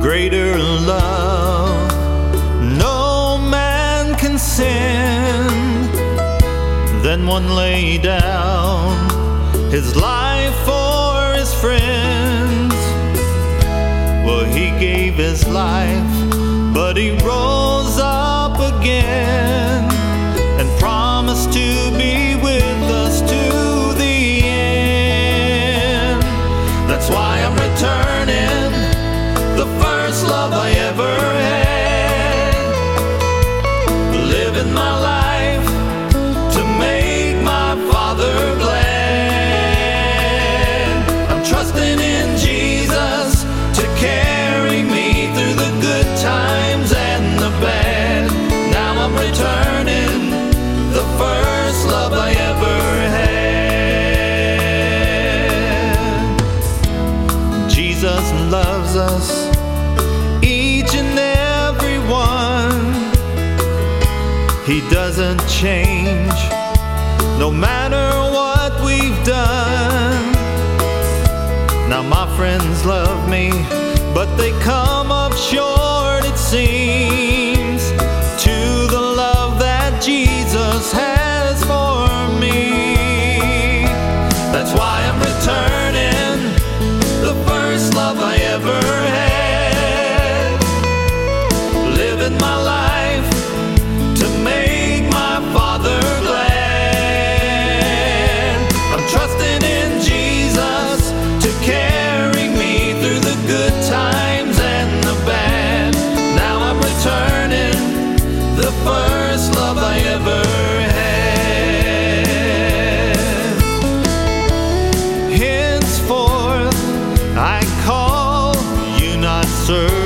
greater love. No man can send than one lay down his life for his friends. Well, he gave his life, but he rose up again and promised to be with us to the end. That's why I'm returning the first love I ever had, living my life to make my Father glad. I'm trusting in Jesus to carry me through the good times and the bad. Now I'm returning the first love I ever had. Jesus loves us, each and every one. He doesn't change, no matter what we've done. Now my friends love me, but they come up short, it seems, to the love that Jesus has for me. That's why I'm returning the first love I ever had, living my life to make my Father glad. I'm trusting in Jesus to carry me through the good times and the bad. Now I'm returning the first love I ever had. Henceforth I call you not sir,